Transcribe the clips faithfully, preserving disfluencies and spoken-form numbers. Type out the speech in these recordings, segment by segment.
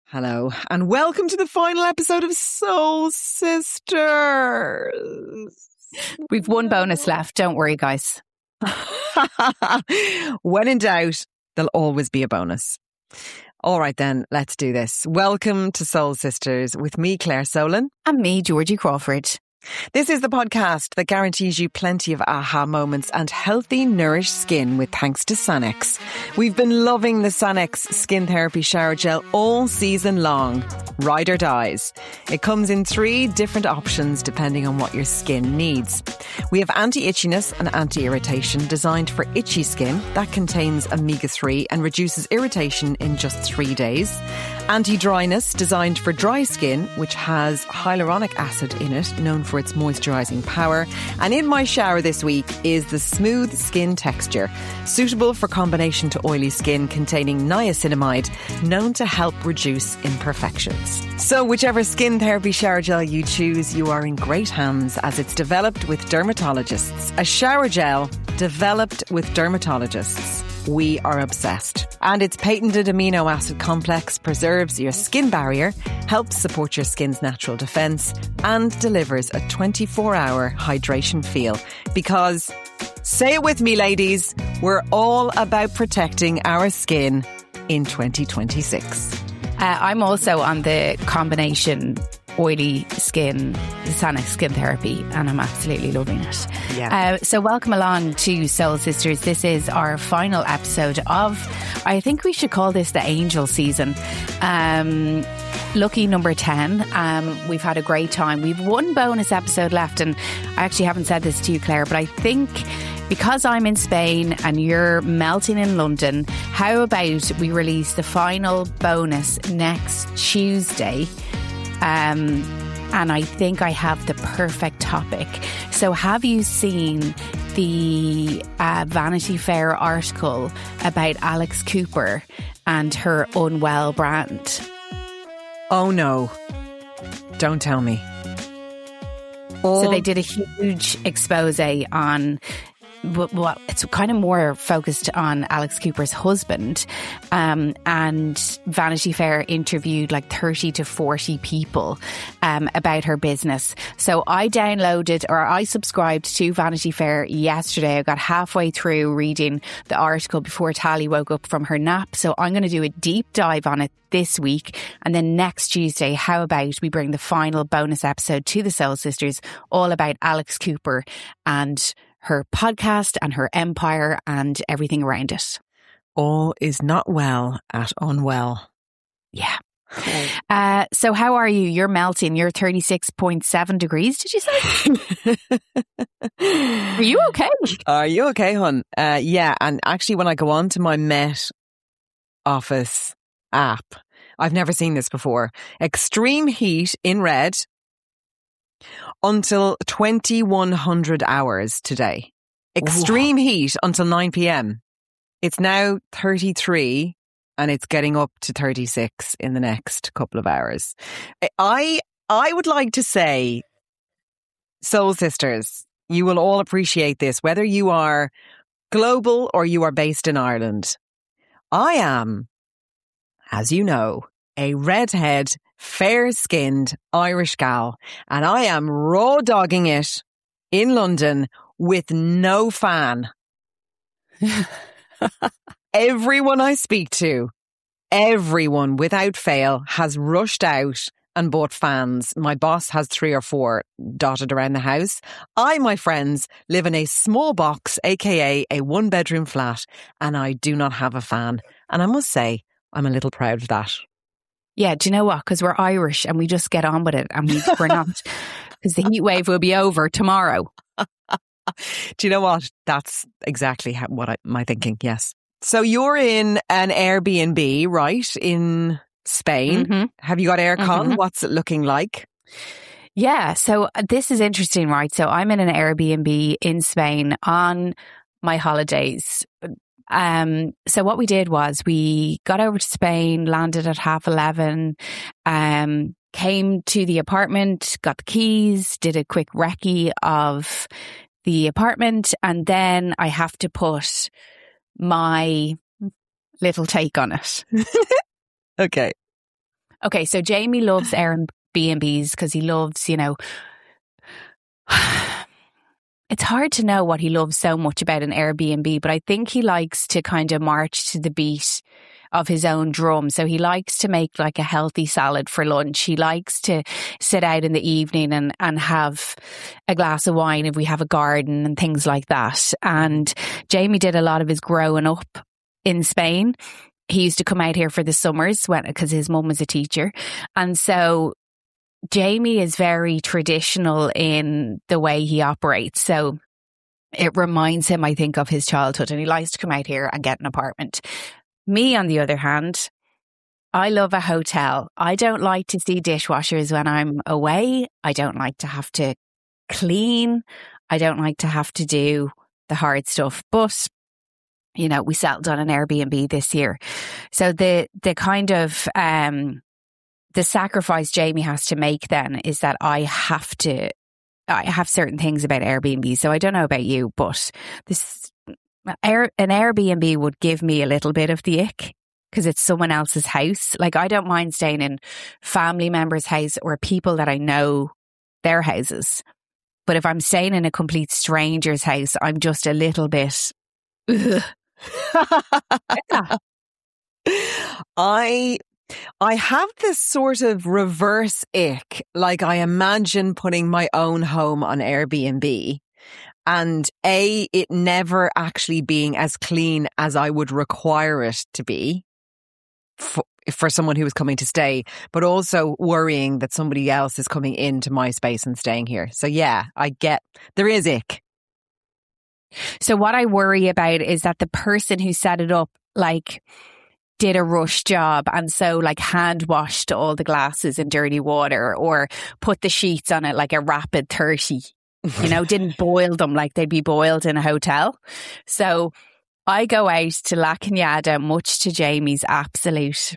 Hello, and welcome to the final episode of Soul Sisters. We've one bonus left. Don't worry, guys. When in doubt, there'll always be a bonus. All right, then, let's do this. Welcome to Soul Sisters with me, Claire Solon. And me, Georgie Crawford. This is the podcast that guarantees you plenty of aha moments and healthy, nourished skin with thanks to Sanex. We've been loving the Sanex Skin Therapy Shower Gel all season long. Ride or dies. It comes in three different options depending on what your skin needs. We have anti-itchiness and anti-irritation designed for itchy skin that contains omega three and reduces irritation in just three days. Anti-dryness designed for dry skin, which has hyaluronic acid in it, known for its moisturising power. And in my shower this week is the Smooth Skin Texture, suitable for combination to oily skin, containing niacinamide, known to help reduce imperfections. So whichever skin therapy shower gel you choose, you are in great hands as it's developed with dermatologists. A shower gel developed with dermatologists. We are obsessed. And its patented amino acid complex preserves your skin barrier, helps support your skin's natural defence, and delivers a twenty-four hour hydration feel. Because, say it with me, ladies, we're all about protecting our skin in twenty twenty-six. Uh, I'm also on the combination oily skin, the Sanex Skin Therapy, and I'm absolutely loving it. Yeah. Uh, so welcome along to Soul Sisters. This is our final episode of, I think we should call this the Angel season. Um, lucky number ten. Um, we've had a great time. We've one bonus episode left, and I actually haven't said this to you, Claire, but I think because I'm in Spain and you're melting in London, how about we release the final bonus next Tuesday? Um, and I think I have the perfect topic. So have you seen the uh, Vanity Fair article about Alex Cooper and her Unwell brand? Oh no. Don't tell me. All- So they did a huge expose on... Well, it's kind of more focused on Alex Cooper's husband, um, and Vanity Fair interviewed like thirty to forty people um, about her business. So I downloaded or I subscribed to Vanity Fair yesterday. I got halfway through reading the article before Tally woke up from her nap. So I'm going to do a deep dive on it this week. And then next Tuesday, how about we bring the final bonus episode to the Soul Sisters, all about Alex Cooper and her podcast and her empire and everything around it. All is not well at Unwell. Yeah. Uh, so how are you? You're melting. You're thirty-six point seven degrees, did you say? Are you okay? Are you okay, hon? Uh, yeah, and actually when I go on to my Met Office app, I've never seen this before. Extreme heat in red until twenty-one hundred hours today. Extreme Ooh. Heat until nine p.m. It's now thirty-three and it's getting up to thirty-six in the next couple of hours. I I would like to say, Soul Sisters, you will all appreciate this, whether you are global or you are based in Ireland. I am, as you know, a redhead, fair-skinned Irish gal, and I am raw dogging it in London with no fan. Everyone I speak to, everyone without fail has rushed out and bought fans. My boss has three or four dotted around the house. I, my friends, live in a small box, aka a one-bedroom flat, and I do not have a fan. And I must say, I'm a little proud of that. Yeah, do you know what? Because we're Irish and we just get on with it, and we, we're not, because the heat wave will be over tomorrow. Do you know what? That's exactly how, what I, my thinking, yes. So you're in an Airbnb, right, in Spain. Mm-hmm. Have you got aircon? Mm-hmm. What's it looking like? Yeah, so this is interesting, right? So I'm in an Airbnb in Spain on my holidays. Um, so what we did was we got over to Spain, landed at half eleven, um, came to the apartment, got the keys, did a quick recce of the apartment, and then I have to put my little take on it. Okay. Okay, so Jamie loves Airbnbs because he loves, you know, it's hard to know what he loves so much about an Airbnb, but I think he likes to kind of march to the beat of his own drum. So he likes to make like a healthy salad for lunch. He likes to sit out in the evening and, and have a glass of wine if we have a garden and things like that. And Jamie did a lot of his growing up in Spain. He used to come out here for the summers when, because his mum was a teacher. And so Jamie is very traditional in the way he operates. So it reminds him, I think, of his childhood, and he likes to come out here and get an apartment. Me, on the other hand, I love a hotel. I don't like to see dishwashers when I'm away. I don't like to have to clean. I don't like to have to do the hard stuff. But, you know, we settled on an Airbnb this year. So the the kind of um, the sacrifice Jamie has to make then is that I have to, I have certain things about Airbnb. So I don't know about you, but this Air, an Airbnb would give me a little bit of the ick because it's someone else's house. Like, I don't mind staying in family members' house or people that I know their houses. But if I'm staying in a complete stranger's house, I'm just a little bit. Ugh. I I have this sort of reverse ick. Like, I imagine putting my own home on Airbnb. And A, it never actually being as clean as I would require it to be for, for someone who is coming to stay, but also worrying that somebody else is coming into my space and staying here. So yeah, I get, there is ick. So what I worry about is that the person who set it up, like, did a rush job and so like hand washed all the glasses in dirty water or put the sheets on it like a rapid thirty. You know, didn't boil them like they'd be boiled in a hotel. So I go out to La Cañada, much to Jamie's absolute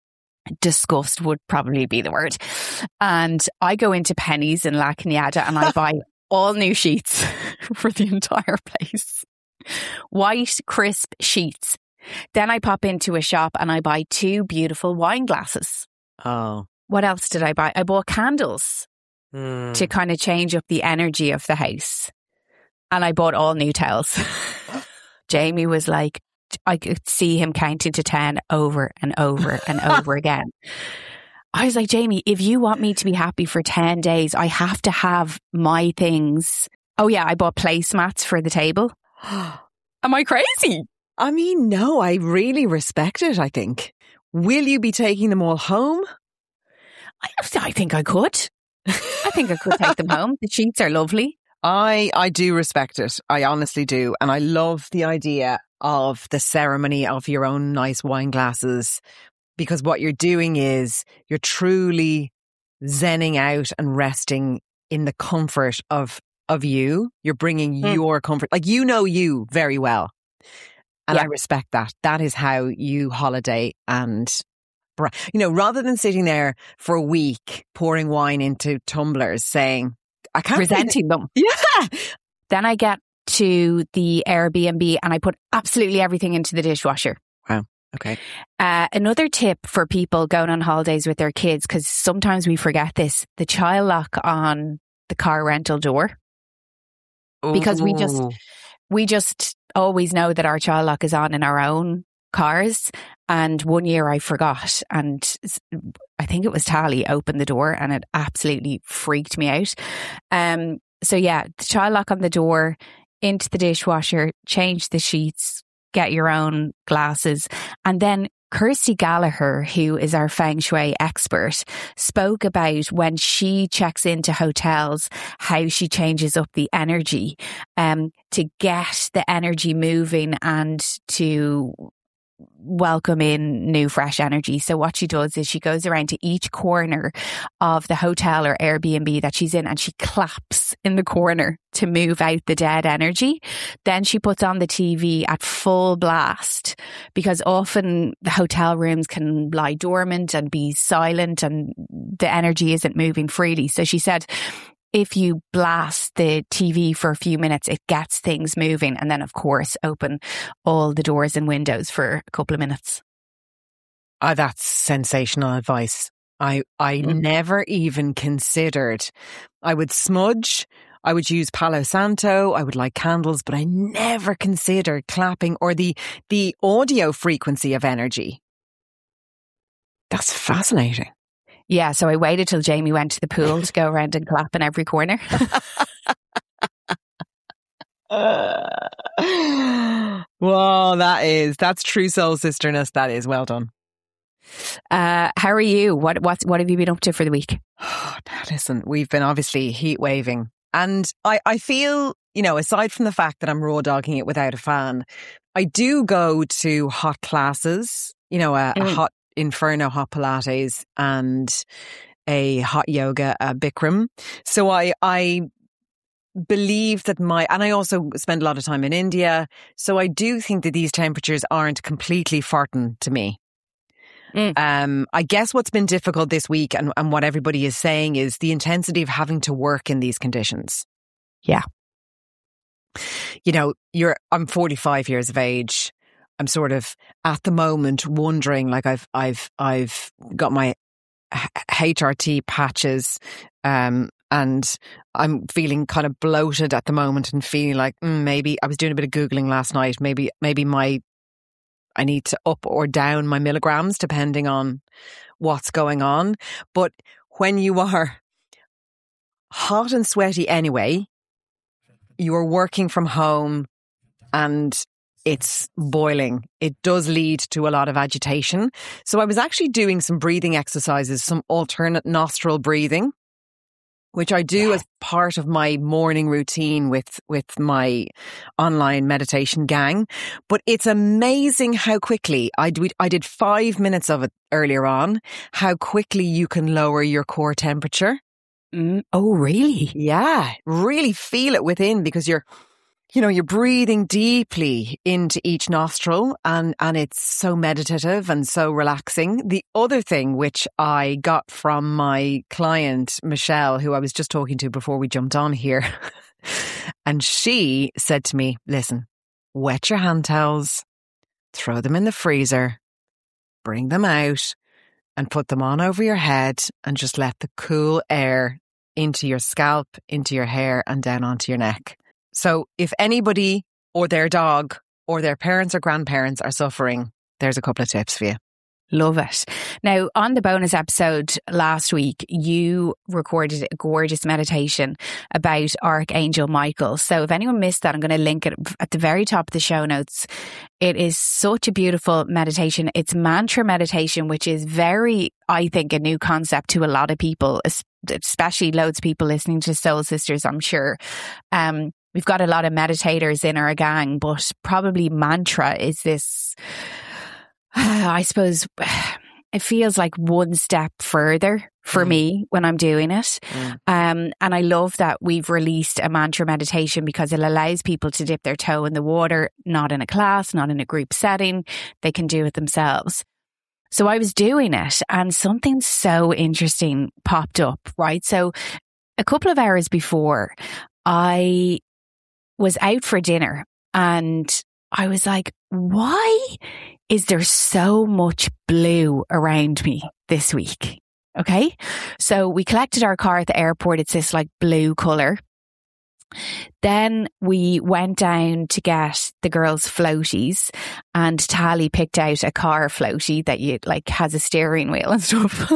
disgust would probably be the word. And I go into Penny's in La Cañada and I buy all new sheets for the entire place. White, crisp sheets. Then I pop into a shop and I buy two beautiful wine glasses. Oh. What else did I buy? I bought candles. Mm. To kind of change up the energy of the house. And I bought all new towels. Jamie was like, I could see him counting to ten over and over and over again. I was like, Jamie, if you want me to be happy for ten days, I have to have my things. Oh yeah, I bought placemats for the table. Am I crazy? I mean, no, I really respect it, I think. Will you be taking them all home? I, I think I could. I think I could take them home. The sheets are lovely. I, I do respect it. I honestly do. And I love the idea of the ceremony of your own nice wine glasses, because what you're doing is you're truly zenning out and resting in the comfort of, of you. You're bringing mm. your comfort. Like, you know you very well. And yeah. I respect that. That is how you holiday. And you know, rather than sitting there for a week pouring wine into tumblers saying, I can't. Resenting them. Yeah. Then I get to the Airbnb and I put absolutely everything into the dishwasher. Wow. Okay. Uh, another tip for people going on holidays with their kids, because sometimes we forget this, the child lock on the car rental door. Ooh. Because we just, we just always know that our child lock is on in our own cars. And one year I forgot, and I think it was Tally opened the door and it absolutely freaked me out. Um, so yeah, the child lock on the door, into the dishwasher, change the sheets, get your own glasses. And then Kirsty Gallagher, who is our feng shui expert, spoke about when she checks into hotels, how she changes up the energy um, to get the energy moving and to welcome in new fresh energy. So what she does is she goes around to each corner of the hotel or Airbnb that she's in and she claps in the corner to move out the dead energy. Then she puts on the T V at full blast, because often the hotel rooms can lie dormant and be silent and the energy isn't moving freely. So she said, if you blast the T V for a few minutes, it gets things moving. And then, of course, open all the doors and windows for a couple of minutes. Oh, that's sensational advice. I I mm. never even considered. I would smudge, I would use Palo Santo, I would light candles, but I never considered clapping or the the audio frequency of energy. That's fascinating. Yeah, so I waited till Jamie went to the pool to go around and clap in every corner. uh, well, that is, that's true soul sisterness. That is well done. Uh, how are you? What what what have you been up to for the week? Listen, we've been obviously heat waving, and I, I feel, you know, aside from the fact that I'm raw dogging it without a fan, I do go to hot classes, you know, a, mm. a hot Inferno hot Pilates and a hot yoga, a Bikram. So I I believe that my, and I also spend a lot of time in India, so I do think that these temperatures aren't completely farting to me. Mm. Um, I guess what's been difficult this week and, and what everybody is saying is the intensity of having to work in these conditions. Yeah. You know, you're, I'm forty-five years of age. I'm sort of at the moment wondering, like I've, I've, I've got my H R T patches, um, and I'm feeling kind of bloated at the moment and feeling like mm, maybe I was doing a bit of Googling last night. Maybe, maybe my, I need to up or down my milligrams depending on what's going on. But when you are hot and sweaty anyway, you're working from home and it's boiling. It does lead to a lot of agitation. So I was actually doing some breathing exercises, some alternate nostril breathing, which I do yeah. as part of my morning routine with, with my online meditation gang. But it's amazing how quickly, I, do, I did five minutes of it earlier on, how quickly you can lower your core temperature. Mm. Oh, really? Yeah, really feel it within because you're, you know, you're breathing deeply into each nostril and, and it's so meditative and so relaxing. The other thing which I got from my client, Michelle, who I was just talking to before we jumped on here, and she said to me, listen, wet your hand towels, throw them in the freezer, bring them out and put them on over your head and just let the cool air into your scalp, into your hair and down onto your neck. So if anybody or their dog or their parents or grandparents are suffering, there's a couple of tips for you. Love it. Now, on the bonus episode last week, you recorded a gorgeous meditation about Archangel Michael. So if anyone missed that, I'm going to link it at the very top of the show notes. It is such a beautiful meditation. It's mantra meditation, which is very, I think, a new concept to a lot of people, especially loads of people listening to Soul Sisters, I'm sure. Um, We've got a lot of meditators in our gang, but probably mantra is this, uh, I suppose, it feels like one step further for mm. me when I'm doing it. Mm. Um, and I love that we've released a mantra meditation because it allows people to dip their toe in the water, not in a class, not in a group setting. They can do it themselves. So I was doing it and something so interesting popped up, right? So a couple of hours before, I was out for dinner and I was like, why is there so much blue around me this week? Okay. So we collected our car at the airport. It's this like blue colour. Then we went down to get the girls' floaties and Tally picked out a car floatie that you like has a steering wheel and stuff.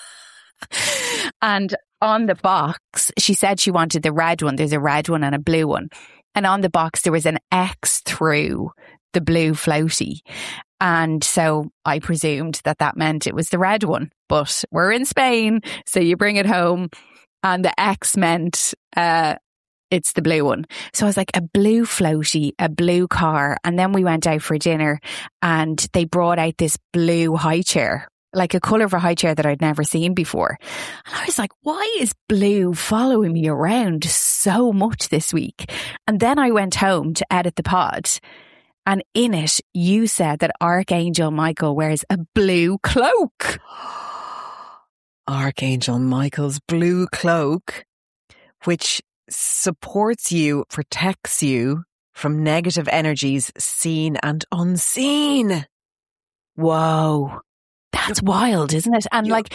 And on the box, she said she wanted the red one. There's a red one and a blue one. And on the box, there was an X through the blue floaty. And so I presumed that that meant it was the red one. But we're in Spain, so you bring it home. And the X meant uh, it's the blue one. So I was like, a blue floaty, a blue car. And then we went out for dinner and they brought out this blue high chair, like a colour of a high chair that I'd never seen before. And I was like, why is blue following me around so much this week? And then I went home to edit the pod. And in it, you said that Archangel Michael wears a blue cloak. Archangel Michael's blue cloak, which supports you, protects you from negative energies seen and unseen. Whoa. That's wild, isn't it? And you're, like,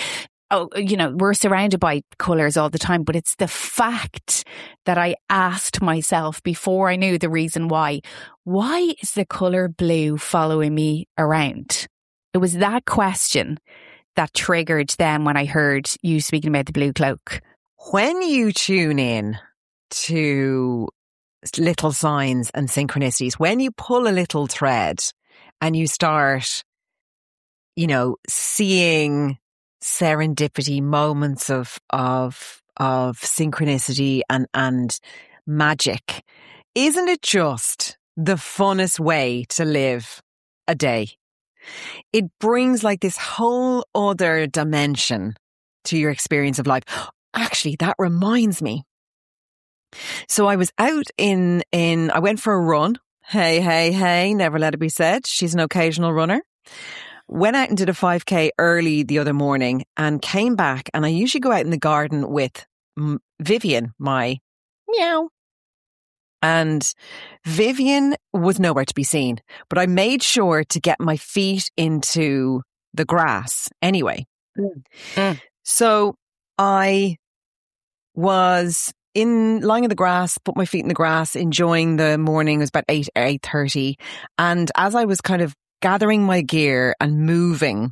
oh, you know, we're surrounded by colours all the time, but it's the fact that I asked myself before I knew the reason why, why is the colour blue following me around? It was that question that triggered then when I heard you speaking about the blue cloak. When you tune in to little signs and synchronicities, when you pull a little thread and you start, you know, seeing serendipity, moments of of of synchronicity and and magic, isn't it just the funnest way to live a day? It brings like this whole other dimension to your experience of life. Actually, that reminds me. So I was out in in I went for a run. Hey, hey, hey, never let it be said. She's an occasional runner. Went out and did a five K early the other morning and came back, and I usually go out in the garden with Vivian, my meow. And Vivian was nowhere to be seen, but I made sure to get my feet into the grass anyway. Mm. Mm. So I was in lying in the grass, put my feet in the grass, enjoying the morning. It was about eight, eight thirty. And as I was kind of gathering my gear and moving,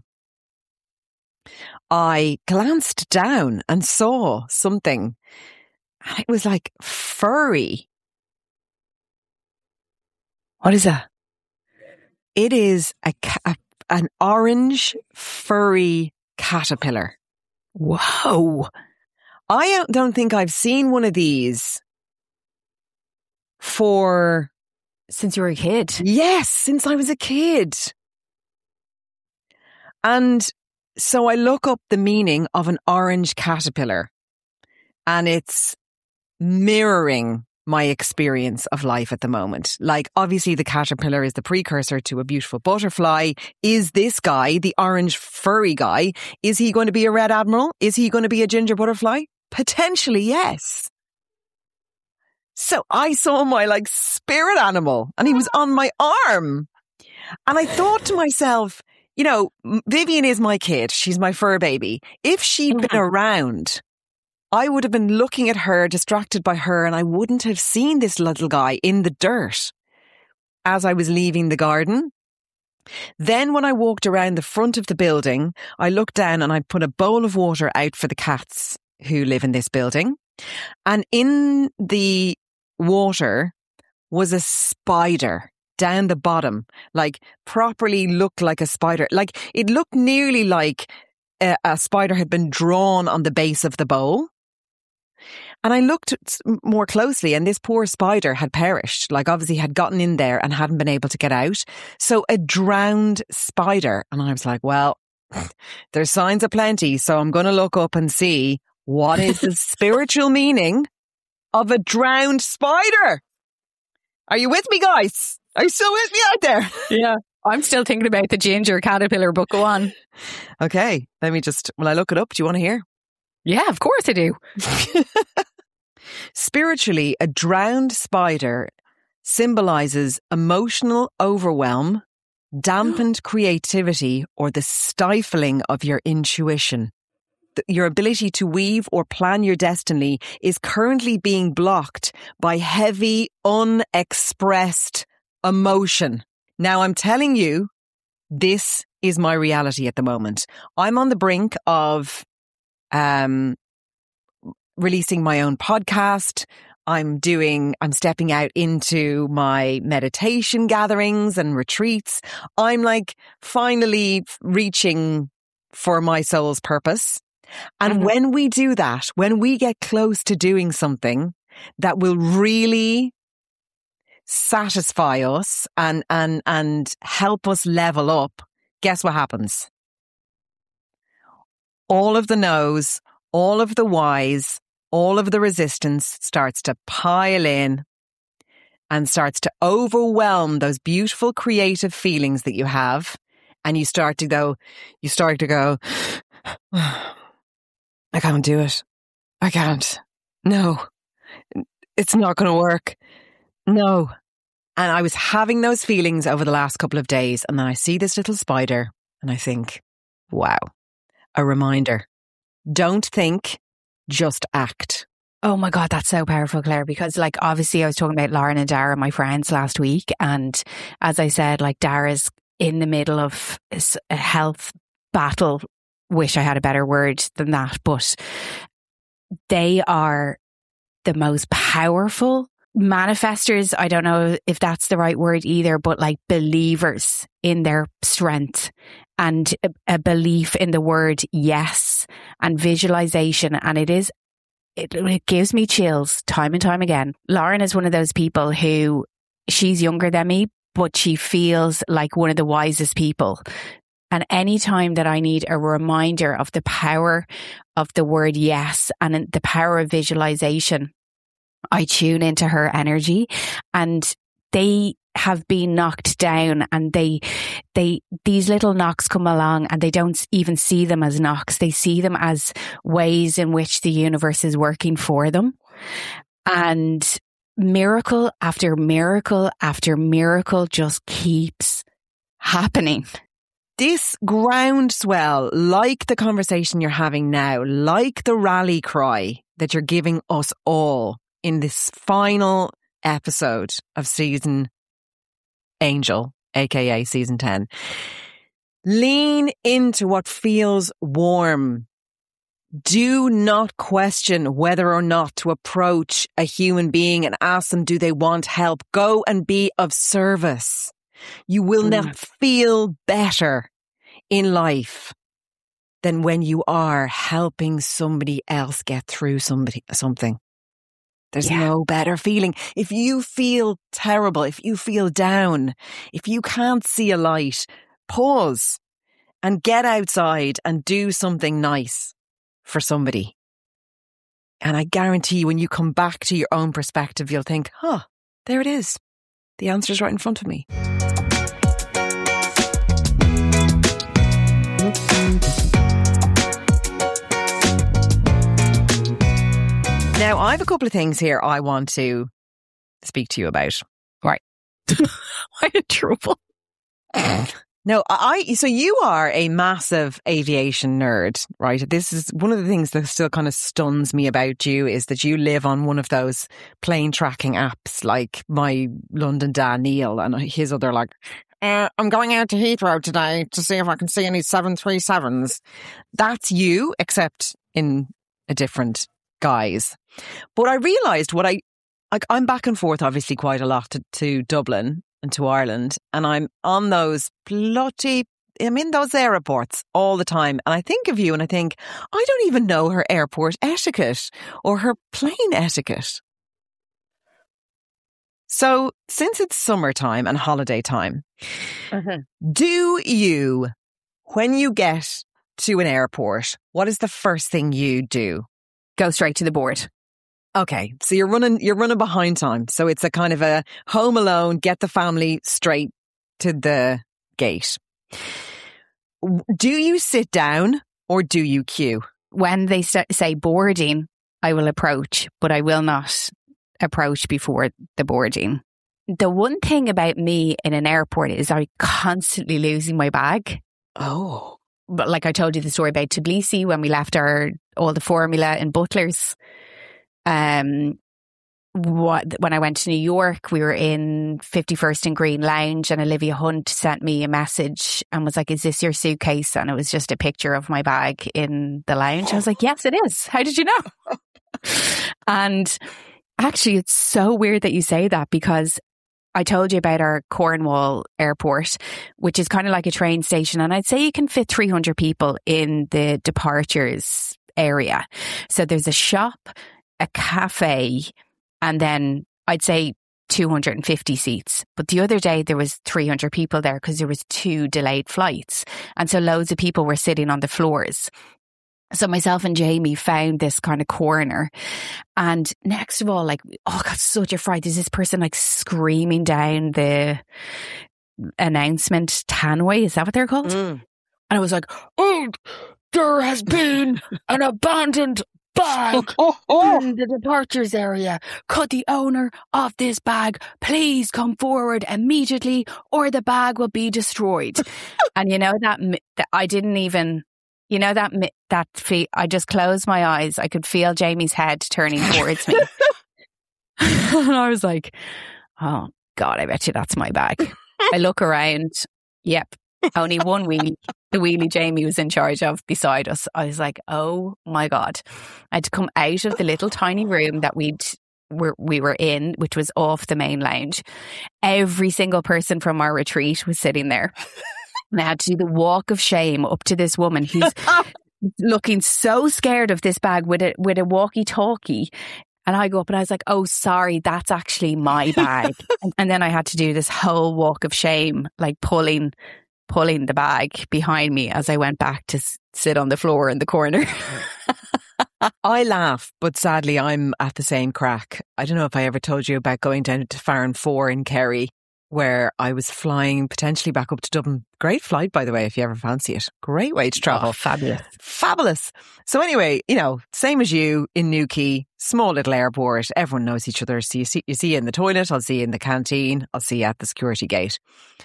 I glanced down and saw something. And it was like furry. What is that? It is a, a an orange furry caterpillar. Whoa. I don't think I've seen one of these for... Since you were a kid? Yes, since I was a kid. And so I look up the meaning of an orange caterpillar, and it's mirroring my experience of life at the moment. Like, obviously the caterpillar is the precursor to a beautiful butterfly. Is this guy, the orange furry guy, is he going to be a red admiral? Is he going to be a ginger butterfly? Potentially, yes. So I saw my like spirit animal, and he was on my arm. And I thought to myself, you know, Vivian is my kid. She's my fur baby. If she'd been around, I would have been looking at her, distracted by her, and I wouldn't have seen this little guy in the dirt as I was leaving the garden. Then when I walked around the front of the building, I looked down and I put a bowl of water out for the cats who live in this building. And in the water was a spider down the bottom, like properly looked like a spider. Like it looked nearly like a, a spider had been drawn on the base of the bowl. And I looked more closely, and this poor spider had perished, like obviously had gotten in there and hadn't been able to get out. So a drowned spider. And I was like, well, there's signs aplenty, so I'm going to look up and see what is the spiritual meaning of a drowned spider. Are you with me, guys? Are you still with me out there? Yeah. I'm still thinking about the ginger caterpillar, but go on. Okay, let me just, will I look it up? Do you want to hear? Yeah, of course I do. Spiritually, a drowned spider symbolizes emotional overwhelm, dampened creativity, or the stifling of your intuition. Your ability to weave or plan your destiny is currently being blocked by heavy, unexpressed emotion. Now, I'm telling you, this is my reality at the moment. I'm on the brink of um, releasing my own podcast. I'm doing, I'm stepping out into my meditation gatherings and retreats. I'm like finally reaching for my soul's purpose. And mm-hmm. when we do that, when we get close to doing something that will really satisfy us and, and, and help us level up, guess what happens? All of the no's, all of the whys, all of the resistance starts to pile in and starts to overwhelm those beautiful creative feelings that you have. And you start to go, you start to go, I can't do it. I can't. No, it's not going to work. No. And I was having those feelings over the last couple of days. And then I see this little spider and I think, wow, a reminder. Don't think, just act. Oh my God, that's so powerful, Claire, because like obviously I was talking about Lauren and Dara, my friends, last week. And as I said, like Dara's in the middle of a health battle. Wish I had a better word than that, but they are the most powerful manifestors. I don't know if that's the right word either, but like believers in their strength and a, a belief in the word yes and visualization. And it is It, it gives me chills time and time again. Lauren is one of those people who, she's younger than me, but she feels like one of the wisest people. And any time that I need a reminder of the power of the word yes and the power of visualization, I tune into her energy, and they have been knocked down, and they, they, these little knocks come along and they don't even see them as knocks. They see them as ways in which the universe is working for them. And miracle after miracle after miracle just keeps happening. This groundswell, like the conversation you're having now, like the rally cry that you're giving us all in this final episode of season Angel, aka season ten. Lean into what feels warm. Do not question whether or not to approach a human being and ask them, do they want help? Go and be of service. You will mm. not feel better in life than when you are helping somebody else get through somebody something. There's yeah. no better feeling. If you feel terrible, if you feel down, if you can't see a light, pause and get outside and do something nice for somebody. And I guarantee you, when you come back to your own perspective, you'll think, huh, there it is. The answer's right in front of me. Now, I have a couple of things here I want to speak to you about. Right. I'm in trouble. No, I, so you are a massive aviation nerd, right? This is one of the things that still kind of stuns me about you, is that you live on one of those plane tracking apps like my London Dan Neil and his other like, uh, I'm going out to Heathrow today to see if I can see any seven thirty-sevens. That's you, except in a different guise. But I realised what I, like, I'm back and forth obviously quite a lot to, to Dublin and to Ireland, and I'm on those bloody, I'm in those airports all the time, and I think of you and I think, I don't even know her airport etiquette or her plane etiquette. So since it's summertime and holiday time, uh-huh. do you, when you get to an airport, what is the first thing you do? Go straight to the board. Okay, so you're running you're running behind time. So it's a kind of a home alone, get the family straight to the gate. Do you sit down or do you queue? When they say boarding, I will approach, but I will not approach before the boarding. The one thing about me in an airport is I'm constantly losing my bag. Oh. But like I told you the story about Tbilisi when we left our all the formula in Butlers. Um, what when I went to New York, we were in fifty-first and Green Lounge, and Olivia Hunt sent me a message and was like, "Is this your suitcase?" And it was just a picture of my bag in the lounge. I was like, "Yes, it is. How did you know?" And actually, it's so weird that you say that, because I told you about our Cornwall airport, which is kind of like a train station. And I'd say you can fit three hundred people in the departures area. So there's a shop, a cafe, and then I'd say two hundred fifty seats. But the other day there was three hundred people there because there was two delayed flights. And so loads of people were sitting on the floors. So myself and Jamie found this kind of corner, and next of all, like, oh, I got such a fright. There's this person like screaming down the announcement tannoy. Is that what they're called? Mm. And I was like, oh, there has been an abandoned bag in the departures area. Could the owner of this bag please come forward immediately, or the bag will be destroyed? And you know that, that I didn't even... You know that mi- that fe- I just closed my eyes. I could feel Jamie's head turning towards me. And I was like, oh God, I bet you that's my bag. I look around. Yep. Only one wheelie, the wheelie Jamie was in charge of beside us. I was like, oh my God. I had to come out of the little tiny room that we'd were, we were in, which was off the main lounge. Every single person from our retreat was sitting there. And I had to do the walk of shame up to this woman who's looking so scared of this bag with a, with a walkie-talkie. And I go up and I was like, oh, sorry, that's actually my bag. and, and then I had to do this whole walk of shame, like pulling pulling the bag behind me as I went back to s- sit on the floor in the corner. I laugh, but sadly I'm at the same crack. I don't know if I ever told you about going down to Farran four in Kerry, where I was flying potentially back up to Dublin. Great flight, by the way, if you ever fancy it. Great way to travel. Oh, fabulous. Fabulous. So anyway, you know, same as you in Newquay, small little airport. Everyone knows each other. So you see, you see you in the toilet, I'll see you in the canteen, I'll see you at the security gate.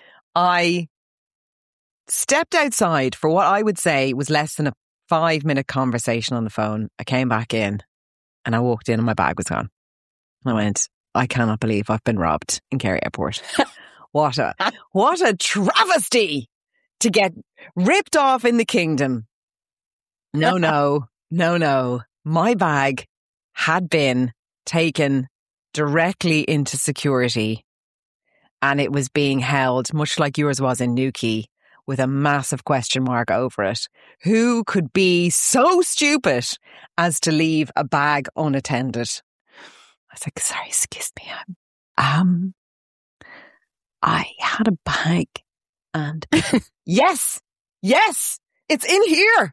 I stepped outside for what I would say was less than a five minute conversation on the phone. I came back in and I walked in and my bag was gone. And I went, I cannot believe I've been robbed in Kerry Airport. What a, what a travesty to get ripped off in the kingdom. No, no, no, no. My bag had been taken directly into security and it was being held, much like yours was in Newquay, with a massive question mark over it. Who could be so stupid as to leave a bag unattended? I was like, sorry, excuse me. Um, I had a bag and yes, yes, it's in here.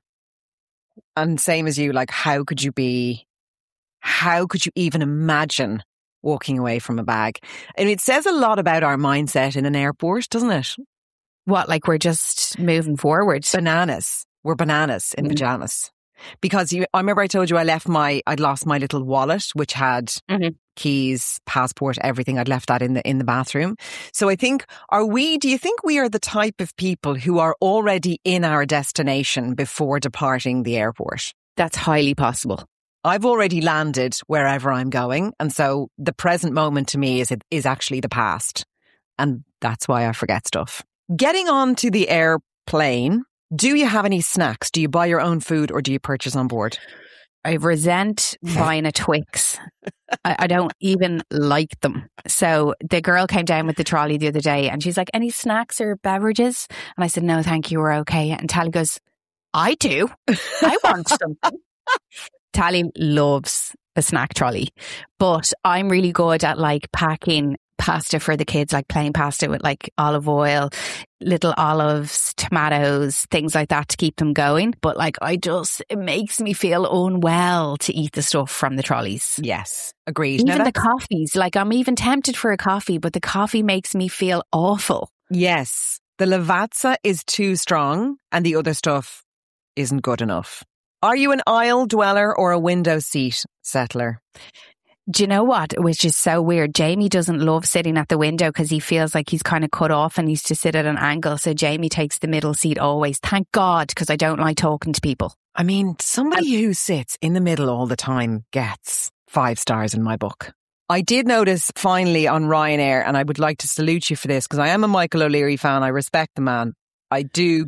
And same as you, like, how could you be, how could you even imagine walking away from a bag? And it says a lot about our mindset in an airport, doesn't it? What, like we're just moving forward? Bananas. We're bananas in mm. pajamas. Because you, I remember I told you I left my, I'd lost my little wallet, which had mm-hmm. keys, passport, everything. I'd left that in the, in the bathroom. So I think, are we, do you think we are the type of people who are already in our destination before departing the airport? That's highly possible. I've already landed wherever I'm going. And so the present moment to me is, is actually the past. And that's why I forget stuff. Getting on to the airplane, do you have any snacks? Do you buy your own food or do you purchase on board? I resent buying a Twix. I, I don't even like them. So the girl came down with the trolley the other day and she's like, any snacks or beverages? And I said, no, thank you, we're okay. And Tally goes, I do. I want something. Tally loves a snack trolley, but I'm really good at like packing pasta for the kids, like plain pasta with like olive oil, little olives, tomatoes, things like that to keep them going. But like I just, it makes me feel unwell to eat the stuff from the trolleys. Yes, agreed. Even the coffees, like I'm even tempted for a coffee, but the coffee makes me feel awful. Yes, the Lavazza is too strong and the other stuff isn't good enough. Are you an aisle dweller or a window seat settler? Do you know what? Which is so weird. Jamie doesn't love sitting at the window because he feels like he's kind of cut off and needs to sit at an angle. So Jamie takes the middle seat always. Thank God, because I don't like talking to people. I mean, somebody who sits in the middle all the time gets five stars in my book. I did notice finally on Ryanair, and I would like to salute you for this because I am a Michael O'Leary fan. I respect the man. I do...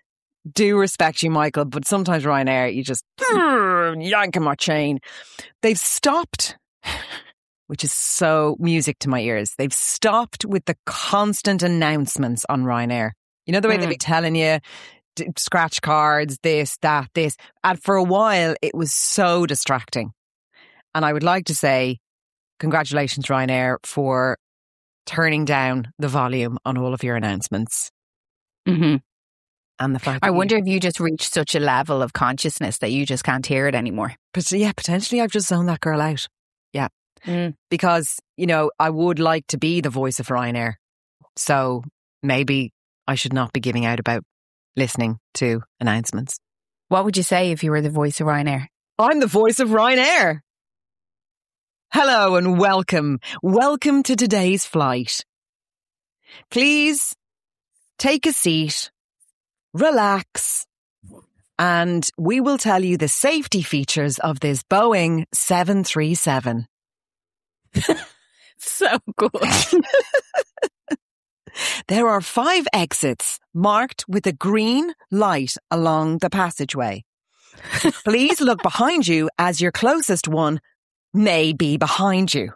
do respect you, Michael, but sometimes Ryanair, you just yank him my chain. They've stopped, which is so music to my ears. They've stopped with the constant announcements on Ryanair. You know, the way mm. they'd be telling you, scratch cards, this, that, this. And for a while, it was so distracting. And I would like to say, congratulations, Ryanair, for turning down the volume on all of your announcements. Mm-hmm. And the fact I wonder you, if you just reached such a level of consciousness that you just can't hear it anymore. But yeah, potentially I've just zoned that girl out. Yeah. Mm. Because, you know, I would like to be the voice of Ryanair. So maybe I should not be giving out about listening to announcements. What would you say if you were the voice of Ryanair? I'm the voice of Ryanair. Hello and welcome. Welcome to today's flight. Please take a seat. Relax and we will tell you the safety features of this Boeing seven thirty-seven. So good. There are five exits marked with a green light along the passageway. Please look behind you as your closest one may be behind you.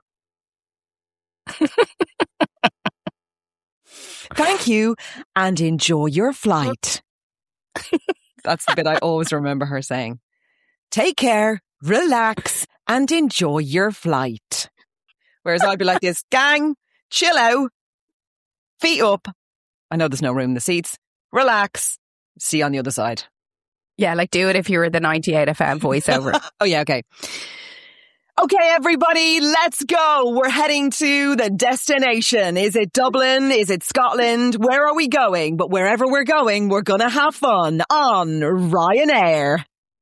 Thank you and enjoy your flight. That's the bit I always remember her saying. Take care, relax and enjoy your flight. Whereas I'd be like this, gang, chill out, feet up. I know there's no room in the seats. Relax. See you on the other side. Yeah, like do it if you were the ninety-eight F M voiceover. Oh yeah, okay. Okay, everybody, let's go. We're heading to the destination. Is it Dublin? Is it Scotland? Where are we going? But wherever we're going, we're going to have fun on Ryanair.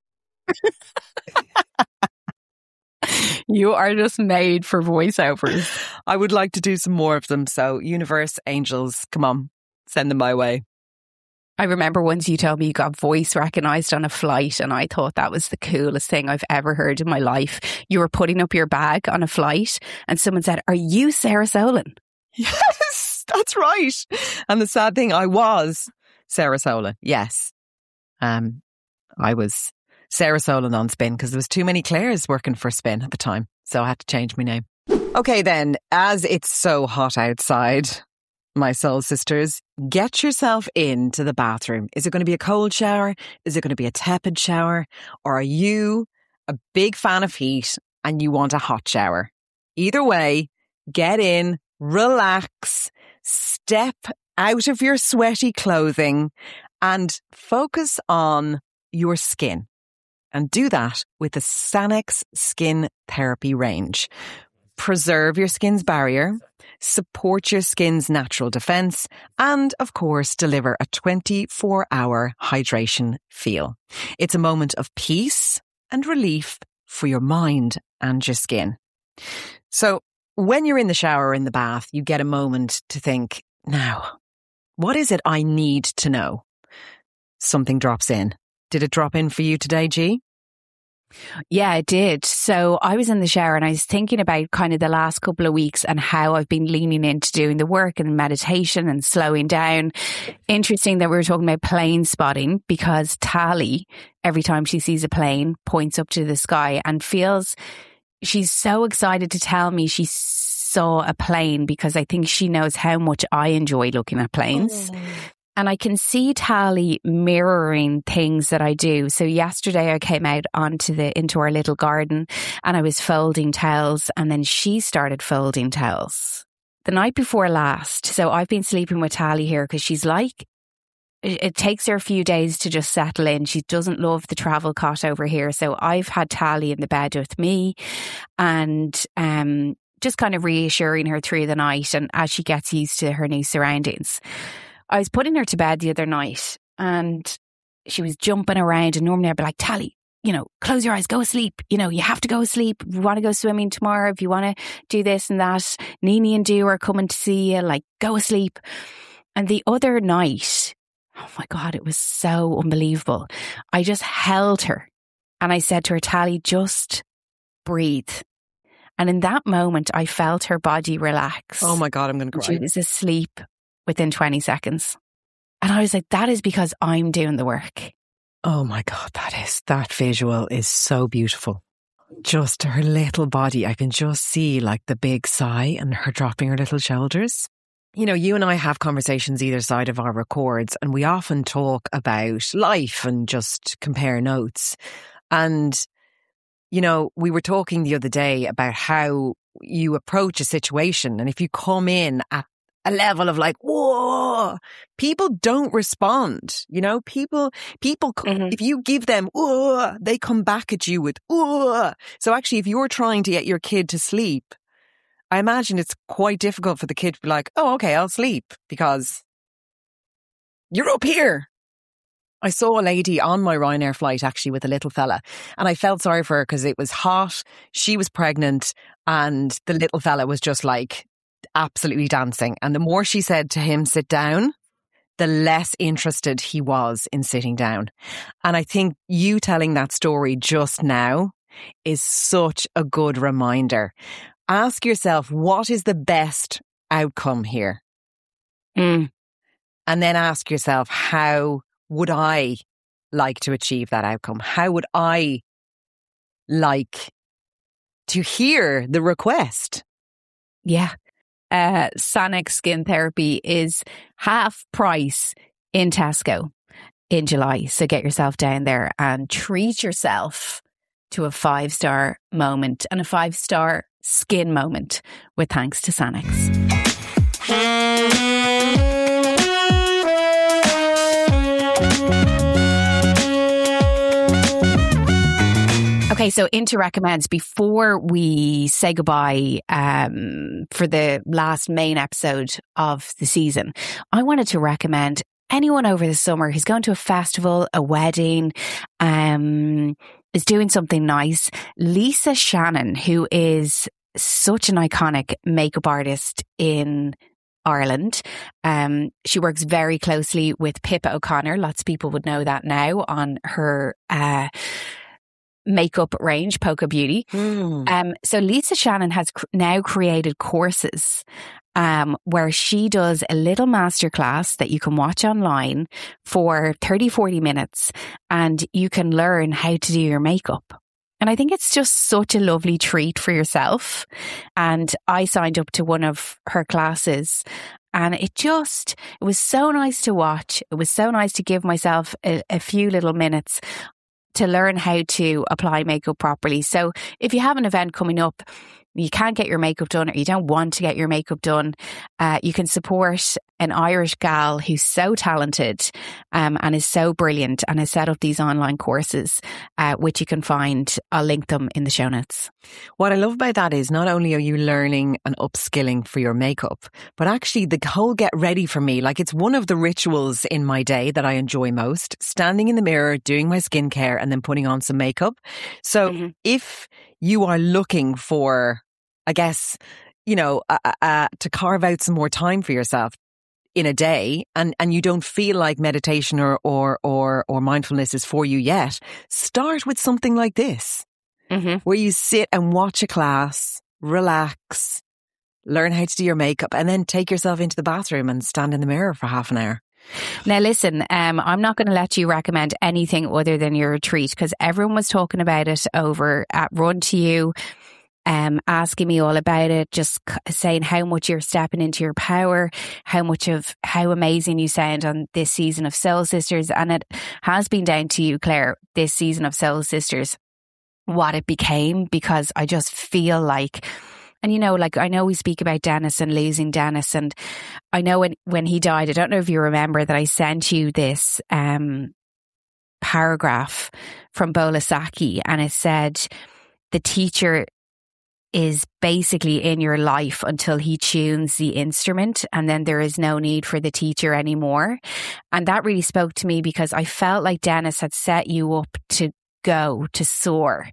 You are just made for voiceovers. I would like to do some more of them. So, universe, angels, come on, send them my way. I remember once you told me you got voice recognised on a flight, and I thought that was the coolest thing I've ever heard in my life. You were putting up your bag on a flight and someone said, "Are you Sarah Solon?" Yes, that's right. And the sad thing, I was Sarah Solon. Yes. Um, I was Sarah Solon on Spin because there was too many Claires working for Spin at the time. So I had to change my name. Okay then, as it's so hot outside, my soul sisters, get yourself into the bathroom. Is it going to be a cold shower? Is it going to be a tepid shower? Or are you a big fan of heat and you want a hot shower? Either way, get in, relax, step out of your sweaty clothing and focus on your skin. And do that with the Sanex Skin Therapy range. Preserve your skin's barrier, support your skin's natural defense, and of course, deliver a twenty-four hour hydration feel. It's a moment of peace and relief for your mind and your skin. So when you're in the shower or in the bath, you get a moment to think, now, what is it I need to know? Something drops in. Did it drop in for you today, G? Yeah, it did. So I was in the shower and I was thinking about kind of the last couple of weeks and how I've been leaning into doing the work and meditation and slowing down. Interesting that we were talking about plane spotting, because Tally, every time she sees a plane, points up to the sky and feels she's so excited to tell me she saw a plane, because I think she knows how much I enjoy looking at planes. Oh. And I can see Tally mirroring things that I do. So yesterday I came out onto the, into our little garden and I was folding towels, and then she started folding towels the night before last. So I've been sleeping with Tally here because she's like, it, it takes her a few days to just settle in. She doesn't love the travel cot over here. So I've had Tally in the bed with me and, um, just kind of reassuring her through the night and as she gets used to her new surroundings. I was putting her to bed the other night and she was jumping around, and normally I'd be like, Tally, you know, close your eyes, go asleep. You know, you have to go asleep. If you want to go swimming tomorrow, if you want to do this and that, Nini and Do are coming to see you, like, go asleep. And the other night, oh my God, it was so unbelievable. I just held her and I said to her, Tally, just breathe. And in that moment, I felt her body relax. Oh my God, I'm going to cry. She was asleep within twenty seconds. And I was like, that is because I'm doing the work. Oh my God, that is, that visual is so beautiful. Just her little body. I can just see like the big sigh and her dropping her little shoulders. You know, you and I have conversations either side of our records, and we often talk about life and just compare notes. And, you know, we were talking the other day about how you approach a situation. And if you come in at a level of like, whoa, people don't respond. You know, people, people, mm-hmm. if you give them, whoa, they come back at you with, whoa. So actually, if you're trying to get your kid to sleep, I imagine it's quite difficult for the kid to be like, oh, okay, I'll sleep because you're up here. I saw a lady on my Ryanair flight actually with a little fella, and I felt sorry for her because it was hot. She was pregnant and the little fella was just like, absolutely dancing. And the more she said to him, sit down, the less interested he was in sitting down. And I think you telling that story just now is such a good reminder. Ask yourself, what is the best outcome here? Mm. And then ask yourself, how would I like to achieve that outcome? How would I like to hear the request? Yeah. Uh, Sanex Skin Therapy is half price in Tesco in July. So get yourself down there and treat yourself to a five-star moment and a five-star skin moment with thanks to Sanex. Okay, so into recommends before we say goodbye um, for the last main episode of the season. I wanted to recommend anyone over the summer who's going to a festival, a wedding, um, is doing something nice. Lisa Shannon, who is such an iconic makeup artist in Ireland. Um, she works very closely with Pippa O'Connor. Lots of people would know that now on her uh makeup range, Polka Beauty. Mm. Um, so Lisa Shannon has cr- now created courses um, where she does a little masterclass that you can watch online for thirty, forty minutes, and you can learn how to do your makeup. And I think it's just such a lovely treat for yourself. And I signed up to one of her classes, and it just, it was so nice to watch. It was so nice to give myself a, a few little minutes to learn how to apply makeup properly. So if you have an event coming up, you can't get your makeup done or you don't want to get your makeup done, uh, you can support an Irish gal who's so talented um, and is so brilliant and has set up these online courses, uh, which you can find. I'll link them in the show notes. What I love about that is not only are you learning and upskilling for your makeup, but actually the whole get ready for me, like it's one of the rituals in my day that I enjoy most, standing in the mirror, doing my skincare and then putting on some makeup. So mm-hmm. if you are looking for, I guess, you know, uh, uh, to carve out some more time for yourself in a day and, and you don't feel like meditation or, or, or, or mindfulness is for you yet, start with something like this, mm-hmm. where you sit and watch a class, relax, learn how to do your makeup, and then take yourself into the bathroom and stand in the mirror for half an hour. Now listen, um, I'm not going to let you recommend anything other than your retreat because everyone was talking about it over at Run to You, um, asking me all about it, just saying how much you're stepping into your power, how much of how amazing you sound on this season of Soul Sisters. And it has been down to you, Claire, this season of Soul Sisters, what it became, because I just feel like, and you know, like I know we speak about Dennis and losing Dennis, and I know when, when he died, I don't know if you remember that I sent you this um, paragraph from Bola Saki, and it said, the teacher is basically in your life until he tunes the instrument, and then there is no need for the teacher anymore. And that really spoke to me because I felt like Dennis had set you up to go, to soar.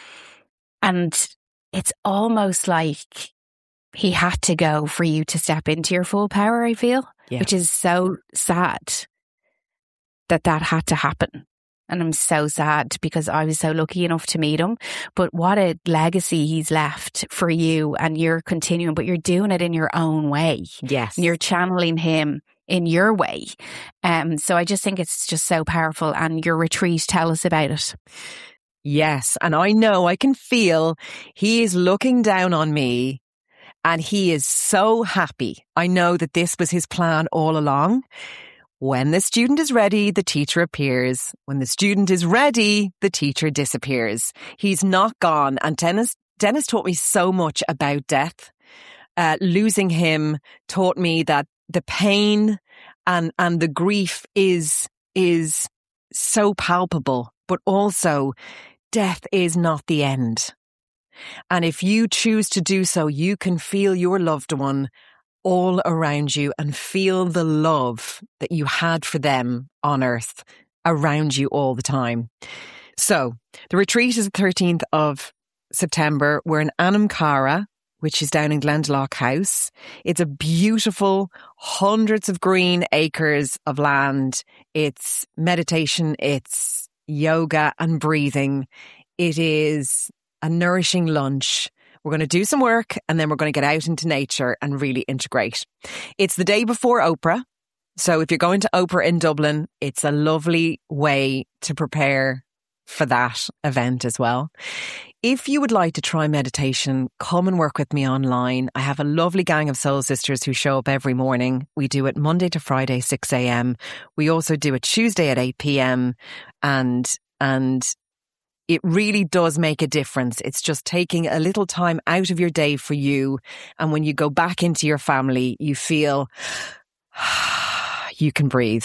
And it's almost like he had to go for you to step into your full power, I feel, yeah. which is so sad that that had to happen. And I'm so sad because I was so lucky enough to meet him. But what a legacy he's left for you, and you're continuing, but you're doing it in your own way. Yes. And you're channeling him in your way. Um, so I just think it's just so powerful. And your retreat, tell us about it. Yes. And I know, I can feel he is looking down on me and he is so happy. I know that this was his plan all along. When the student is ready, the teacher appears. When the student is ready, the teacher disappears. He's not gone. And Dennis, Dennis taught me so much about death. Uh, losing him taught me that the pain and, and the grief is, is so palpable, but also death is not the end. And if you choose to do so, you can feel your loved one all around you and feel the love that you had for them on earth around you all the time. So the retreat is the thirteenth of September. We're in Anam Cara which is down in Glendalough House. It's a beautiful, hundreds of green acres of land. It's meditation, it's yoga and breathing. It is a nourishing lunch. We're going to do some work and then we're going to get out into nature and really integrate. It's the day before Oprah. So if you're going to Oprah in Dublin, it's a lovely way to prepare for that event as well. If you would like to try meditation, come and work with me online. I have a lovely gang of soul sisters who show up every morning. We do it Monday to Friday, six a.m. We also do it Tuesday at eight p.m. And, and it really does make a difference. It's just taking a little time out of your day for you. And when you go back into your family, you feel you can breathe.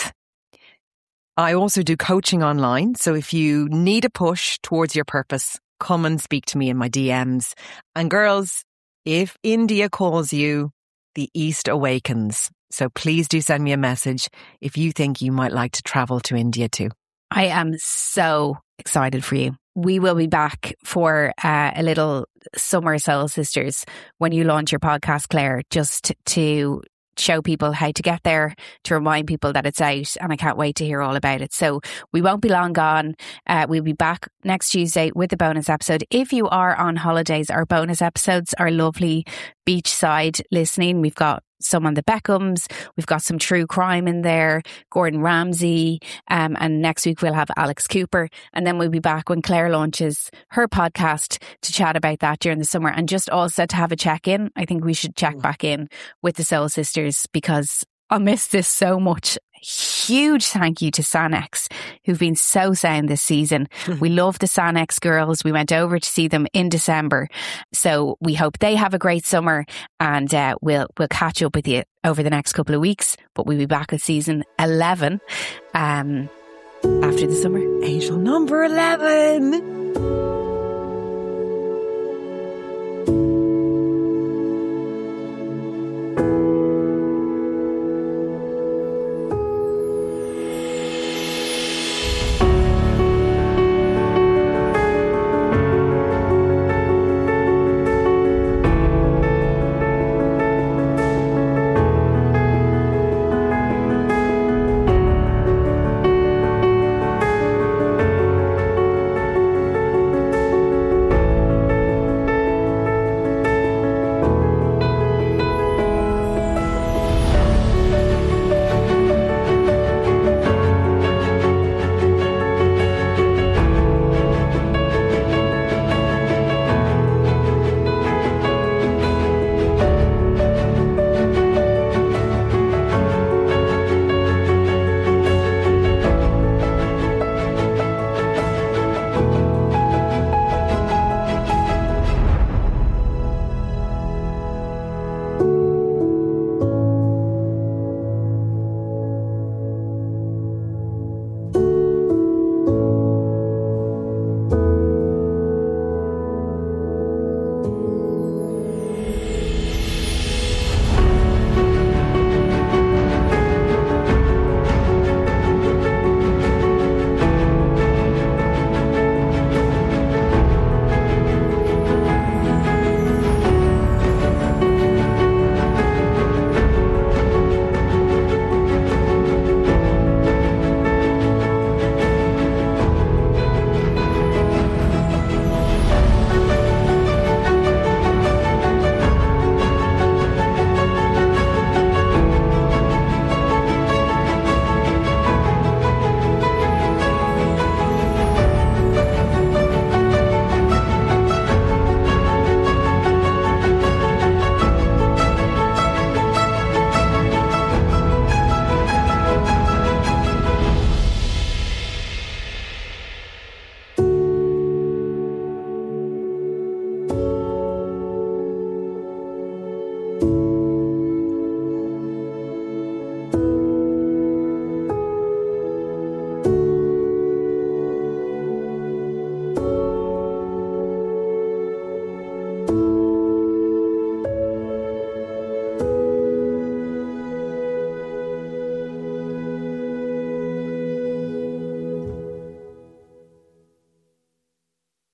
I also do coaching online. So if you need a push towards your purpose, come and speak to me in my D Ms. And girls, if India calls you, the East awakens. So please do send me a message if you think you might like to travel to India too. I am so excited for you. We will be back for uh, a little Summer Soul Sisters when you launch your podcast, Claire, just to show people how to get there, to remind people that it's out, and I can't wait to hear all about it. So we won't be long gone. Uh, we'll be back next Tuesday with the bonus episode. If you are on holidays, our bonus episodes are lovely beachside listening. We've got some on the Beckhams, we've got some true crime in there, Gordon Ramsay, um, and next week we'll have Alex Cooper, and then we'll be back when Claire launches her podcast to chat about that during the summer, and just also to have a check-in. I think we should check back in with the Soul Sisters because I'll miss this so much. Huge thank you to Sanex, who've been so sound this season. We love the Sanex girls. We went over to see them in December. So we hope they have a great summer, and uh, we'll we'll catch up with you over the next couple of weeks. But we'll be back with season eleven um, after the summer. Angel number eleven.